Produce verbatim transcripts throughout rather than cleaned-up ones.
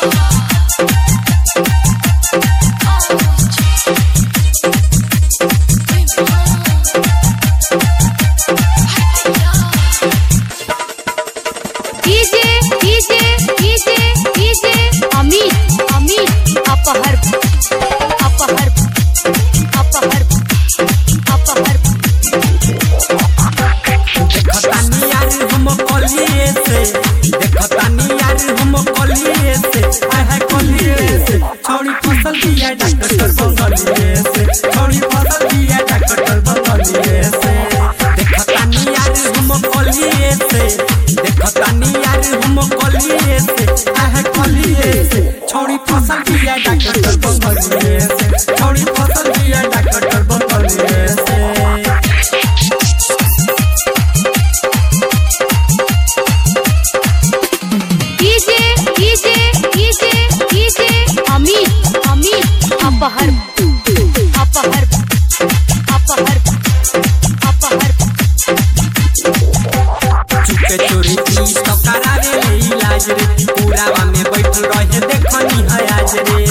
DJ DJ DJ DJ Amit Amit अपहर अपहर अपहर अपहर देखतानी यार हम कलिए से देखतानी यार हम कलिए से आय है कलिए से छोड़ी फसल दिया डॉक्टर बंगलिए से छोड़ी फसल दिया डॉक्टर बंगलिए से देखतानी यार हम कलिए से देखतानी यार हम कलिए से आय है कलिए से छोड़ी फसल दिया डॉक्टर बंगलिए से छोड़ी फसल दिया डॉक्टर बंगलिए से DJ DJ DJ DJ Amit Amit अपहर अपहर अपहर अपहर चुपे चोरी की तो करावे ले इलाज रे पूरावा में बैठल रहे देखनी है आज रे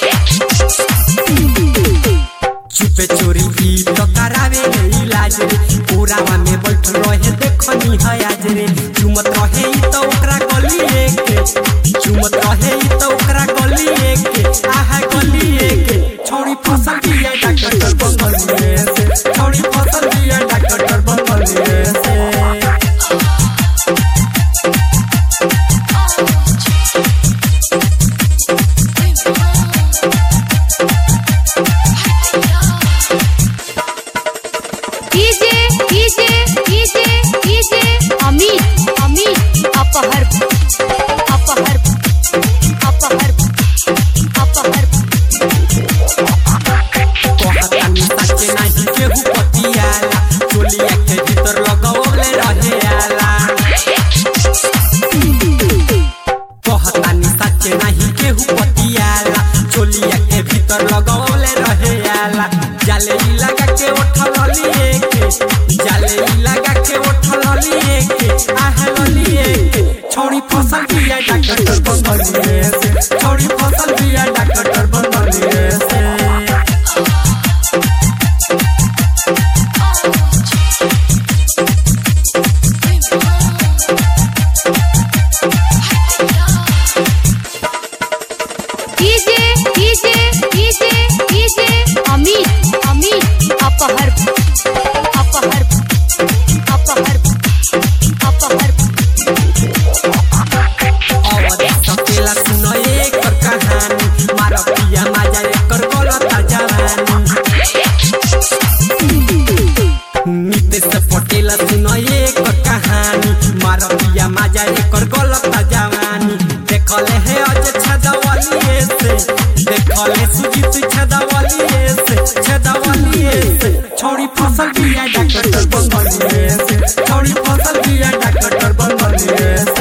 चुपे चोरी की तो करावे ले इलाज रे पूरावा में बैठल रहे देखनी है आज रे चुमत रहे ई तो ओकरा गलिए के चुमत रहे ई तो ओकरा गलिए के आहा गलिए के छोड़ी फसल दिया डॉक्टर बंगलिए से छोड़ी फसल दिया डॉक्टर बंगलिए से DJ DJ DJ DJ Amit Amit अपहर अपहर अपहर अपहर कहतानी सच्चे नहीं केहू पतियाला चोलिया के भीतर लगौले रहे आला कहतानी सच्चे नहीं केहू पतियाला चोलिया के भीतर लगौले रहे आला जाले ई लगा के उठल लिए के जाले ई लगा के उठल लिए के आह लिए के छोड़ी फसल दिया डॉक्टर बंगलिए से छोड़ी फसल दिया डॉक्टर बंगलिए से DJ DJ DJ DJ Amit Amit अपहर अपहर अपहर अपहर अवधि सकेला सुनो एकर कहानी मारा पिया माजा एकर गलत जवानी नितेश पटेल सुनो एकर कहानी मारा पिया माजा एकर गलत जवानी देखले है अज छदवलिए से देखले सुजीत छदवलिए से छदवलिए से छोड़ी फसल दिया डॉक्टर बंगलिए से छोड़ी फसल दिया डॉक्टर बंगलिए से